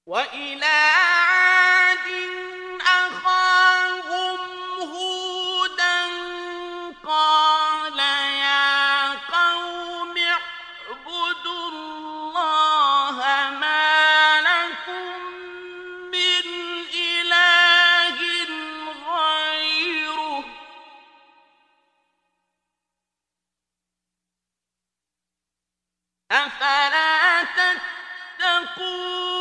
وإلى عاد أخاهم هودا قال يا قوم اعبدوا الله ما لكم من إله غيره أفلا تتقون